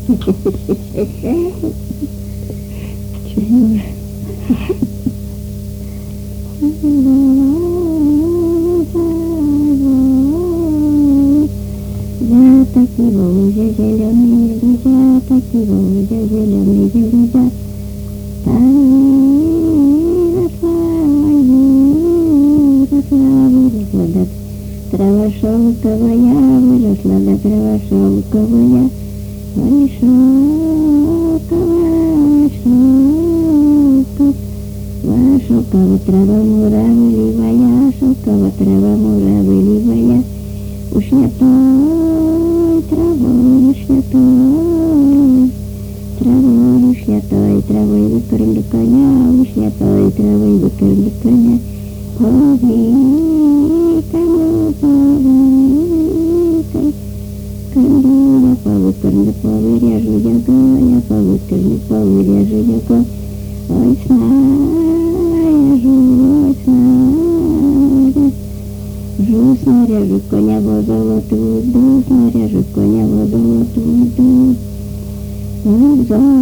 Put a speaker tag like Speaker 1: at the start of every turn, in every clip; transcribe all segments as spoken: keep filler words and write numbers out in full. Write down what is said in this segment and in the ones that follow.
Speaker 1: Чего? Я такие уже зеленые глаза, такие уже зеленые глаза. Трава шелковая, выросла до трава шелковая, ой, шелковая, шелковая, шелковая трава муравливая, шелковая трава муравливая, уж я той травой, уж я той травой, уж я той травой выкормлю коня, уж я той травой выкормлю коня. Повика, повика, кормлю я, повыкормлю, повырежу яго, я повыкормлю, повырежу яго. Ой, снаряжу, ой, снаряжу, жу, снаряжу коня во золотую ду, снаряжу коня во золотую ду. Ой,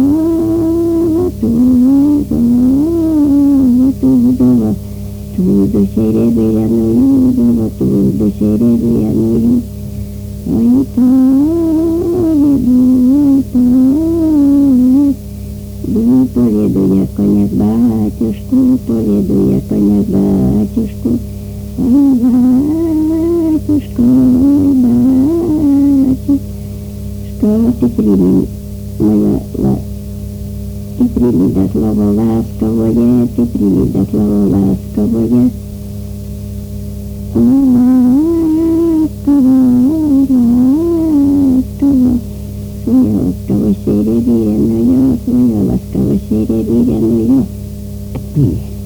Speaker 1: золотую, золотую, золотую. Туду серебряную, золотую серебряную, ой, поведу, ой, поведу, поведу я коня к батюшку, поведу я коня к батюшку, ой, батюшка, ой, батюшка, ты прими моя ласка. Ты прими да слово ласковое, ты прими да слово ласковое. О, ласково, ласково, свое ласково серебряное, свое ласково серебряное.